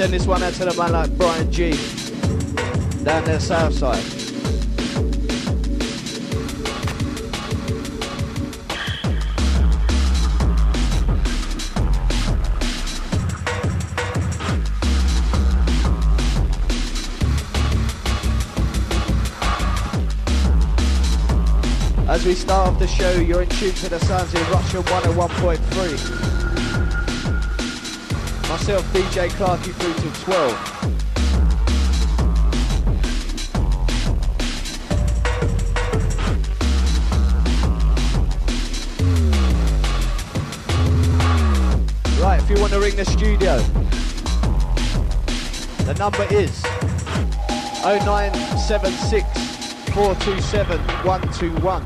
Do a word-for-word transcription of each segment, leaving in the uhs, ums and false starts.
Send this one out to the man like Brian G. Down there south side. As we start off the show, you're in tune to the sounds in Russia one oh one point three. Myself, D J Clarky, through till twelve. Right, if you want to ring the studio, the number is oh nine seven six, four two seven, one two one.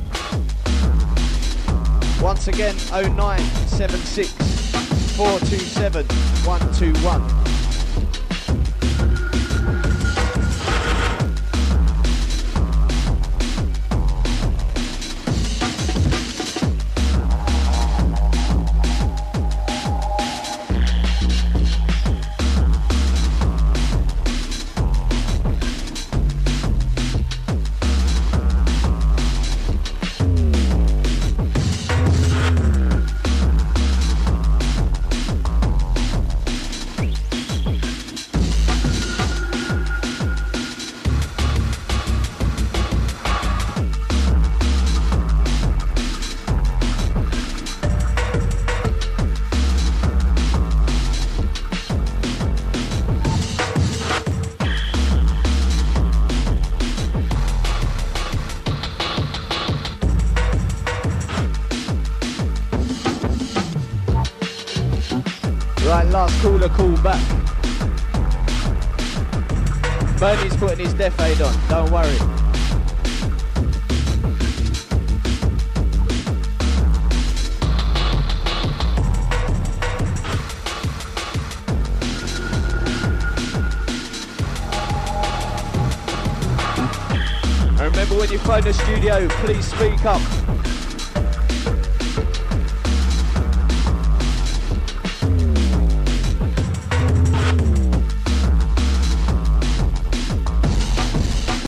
Once again, oh nine seven six, four two seven, one two one. Last caller call back. Bernie's putting his death aid on, don't worry. And remember, when you phone the studio, please speak up.